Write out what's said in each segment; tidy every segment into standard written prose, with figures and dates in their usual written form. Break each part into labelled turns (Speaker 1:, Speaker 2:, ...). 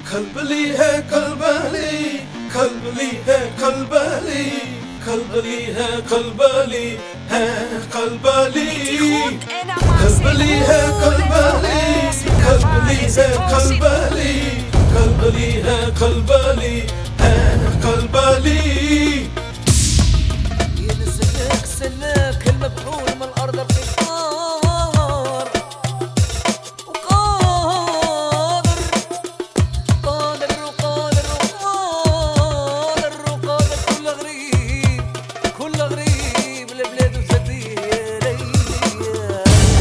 Speaker 1: खलबली है खलबली, खलबली है खलबली, खलबली है खलबली है खलबली, खलबली है खलबली, खलबली है खलबली, खलबली है खलबली है खलबली.
Speaker 2: ينزلك سلاك المبعول من الارض بقار وقادر قادر وقادر وقادر وقادر كل غريب كل غريب البلاد وسديه ليلي.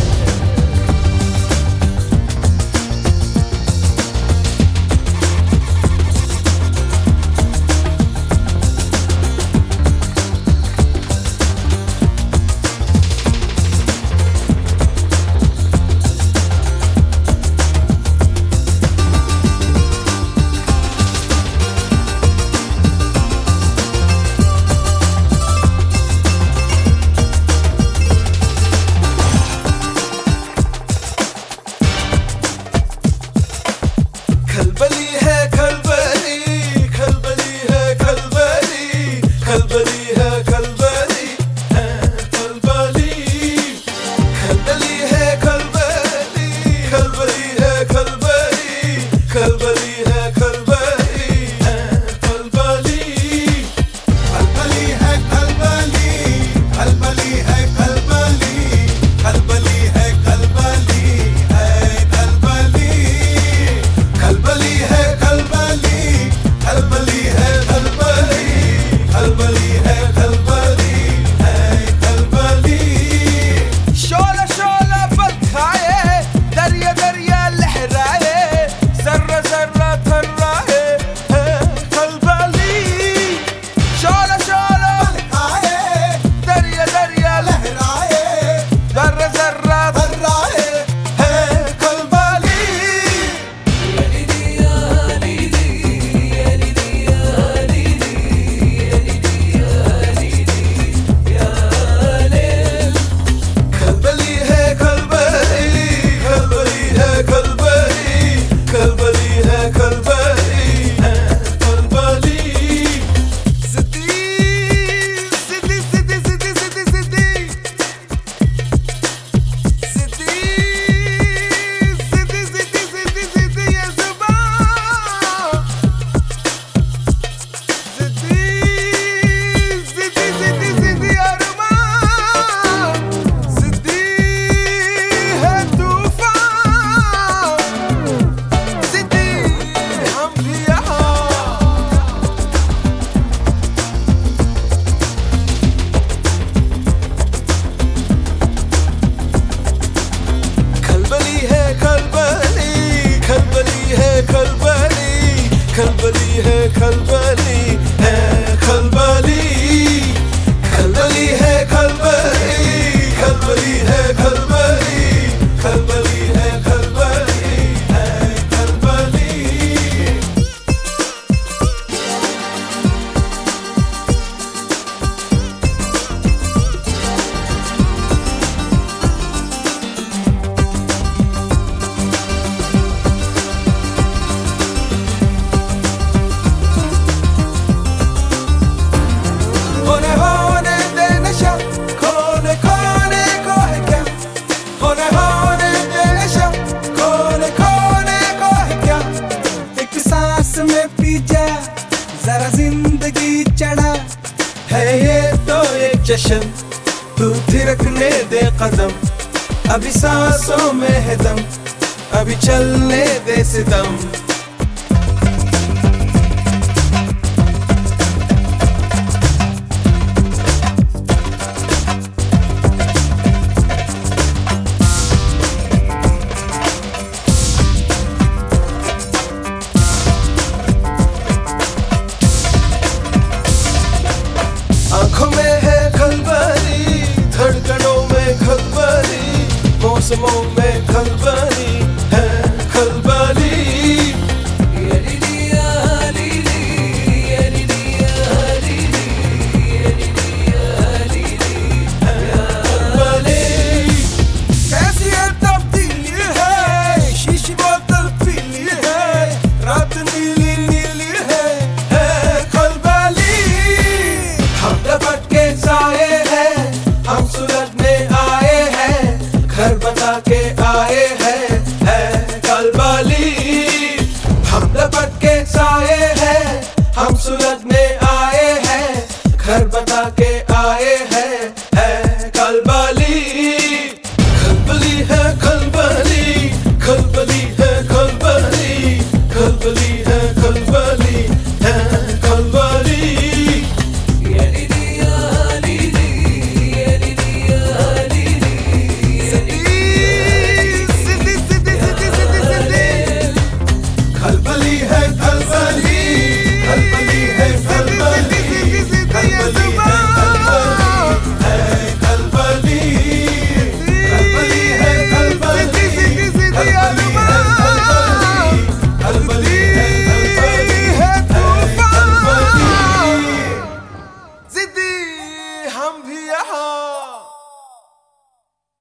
Speaker 1: खलबली है खलबली, खलबली है खलबली, खलबली है खलबली है खलबली, खलबली है खलबली, खलबली है खलबली, खलबली है खलबली है खलबली,
Speaker 3: खलबली है खलबली, खलबली है खलबली, खलबली है खलबली है खलबली, खलबली है खलबली, खलबली है खलबली, खलबली है खलबली है खलबली.
Speaker 1: शोला शोला बरखाए, दरिया दरिया लहराए, जर्रा जर्रा थर्राए है खलबली. शोला शोला
Speaker 3: आए
Speaker 1: दरिया दरिया
Speaker 3: लहराए
Speaker 1: जर्रा जर्रा
Speaker 3: राहे
Speaker 1: है खलबली. खलबली है खलबली, खलबली है खलबली, खलबली है खलबली है खलबली. सिद्दी सिद्दी सिद्दी सिद्दी सिद्दी सिद्दी सिद्दी सिद्दी सिद्दी सिद्दी सिद्दी ये ज़ुबान. सिद्दी सिद्दी सिद्दी सिद्दी अरमान. सिद्दी है तूफान. सिद्दी हम भी यहाँ. खलबली है खलबली, खलबली है खलबली, खलबली है खलबली है खलबली, खलबली है खलबली, खलबली है खलबली, खलबली है खलबली है खलबली. होने दे नशा, कोने कोने को है क्या. होने दे नशा, कोने कोने को है क्या. एक सांस में पी जा, जरा जिंदगी चढ़ा है ये तो एक जश्न. तू थिरकने दे कदम, अभी सांसों में है दम, अभी चलने दे सितम. आंखों में है खलबली, धड़कनों में खलबली, मौसमों में खलबली.